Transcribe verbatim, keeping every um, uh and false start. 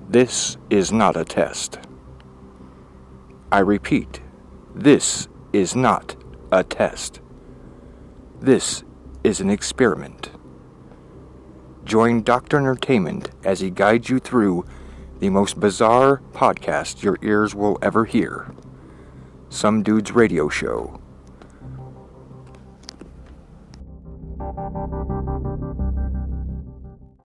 This is not a test. I repeat, this is not a test. This is an experiment. Join Doctor Entertainment as he guides you through the most bizarre podcast your ears will ever hear. Some Dude's Radio Show.